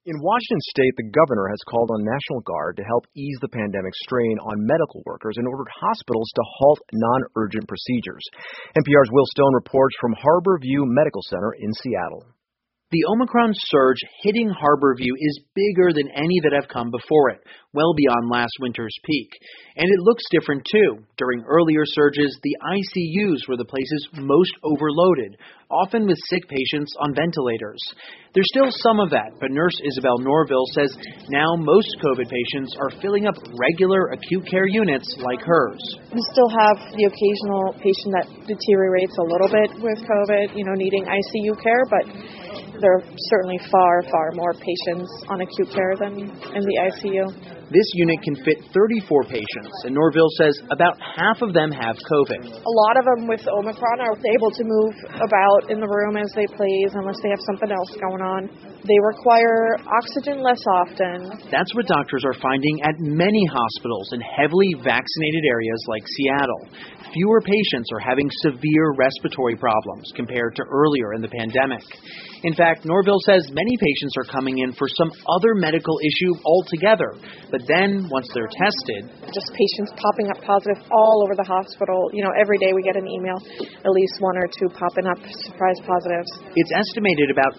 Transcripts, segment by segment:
In Washington state, the governor has called on National Guard to help ease the pandemic strain on medical workers and ordered hospitals to halt non-urgent procedures. NPR's Will Stone reports from Harborview Medical Center in Seattle. The Omicron surge hitting Harborview is bigger than any that have come before it, well beyond last winter's peak. And it looks different too. During earlier surges, the ICUs were the places most overloaded, often with sick patients on ventilators. There's still some of that, but Nurse Isabel Norville says now most COVID patients are filling up regular acute care units like hers. We still have the occasional patient that deteriorates a little bit with COVID, needing ICU care, but there are certainly far, far more patients on acute care than in the ICU. This unit can fit 34 patients, and Norville says about half of them have COVID. A lot of them with Omicron are able to move about in the room as they please unless they have something else going on. They require oxygen less often. That's what doctors are finding at many hospitals in heavily vaccinated areas like Seattle. Fewer patients are having severe respiratory problems compared to earlier in the pandemic. In fact, Norville says many patients are coming in for some other medical issue altogether. But then, once they're tested... Just patients popping up positive all over the hospital. Every day we get an email, at least one or two popping up surprise positives. It's estimated about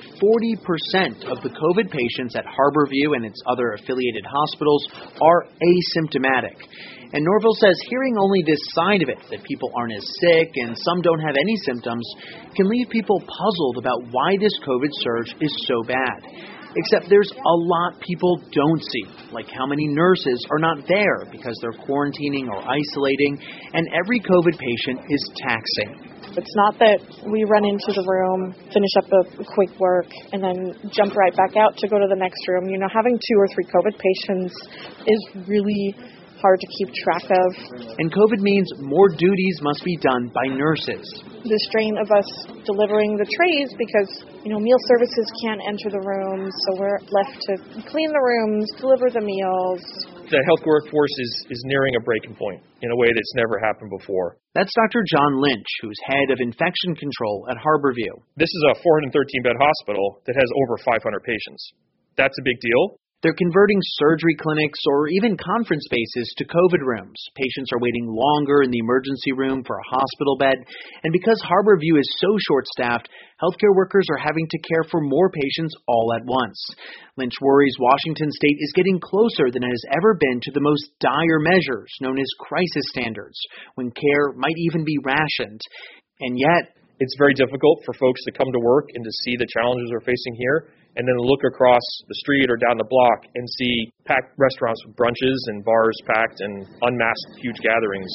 40% of the COVID patients at Harborview and its other affiliated hospitals are asymptomatic. And Norville says hearing only this side of it, that people aren't as sick and some don't have any symptoms, can leave people puzzled about why this COVID surge is so bad. Except there's a lot people don't see, like how many nurses are not there because they're quarantining or isolating, and every COVID patient is taxing. It's not that we run into the room, finish up a quick work, and then jump right back out to go to the next room. Having 2 or 3 COVID patients is really hard to keep track of. And COVID means more duties must be done by nurses. The strain of us delivering the trays because, meal services can't enter the rooms, so we're left to clean the rooms, deliver the meals. The healthcare workforce is nearing a breaking point in a way that's never happened before. That's Dr. John Lynch, who's head of infection control at Harborview. This is a 413-bed hospital that has over 500 patients. That's a big deal. They're converting surgery clinics or even conference spaces to COVID rooms. Patients are waiting longer in the emergency room for a hospital bed. And because Harborview is so short-staffed, healthcare workers are having to care for more patients all at once. Lynch worries Washington state is getting closer than it has ever been to the most dire measures, known as crisis standards, when care might even be rationed. And yet, it's very difficult for folks to come to work and to see the challenges we're facing here, and then look across the street or down the block and see packed restaurants with brunches and bars packed and unmasked huge gatherings.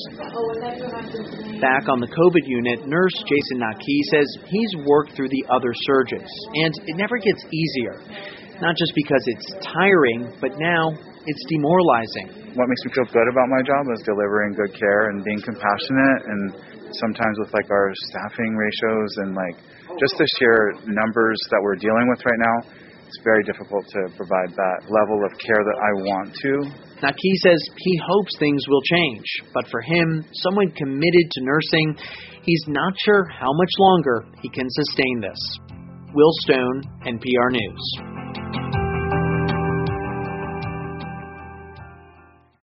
Back on the COVID unit, nurse Jason Naki says he's worked through the other surges, and it never gets easier. Not just because it's tiring, but now it's demoralizing. What makes me feel good about my job is delivering good care and being compassionate, and sometimes with our staffing ratios and just the sheer numbers that we're dealing with right now, it's very difficult to provide that level of care that I want to. Naki says he hopes things will change, but for him, someone committed to nursing, he's not sure how much longer he can sustain this. Will Stone, NPR News.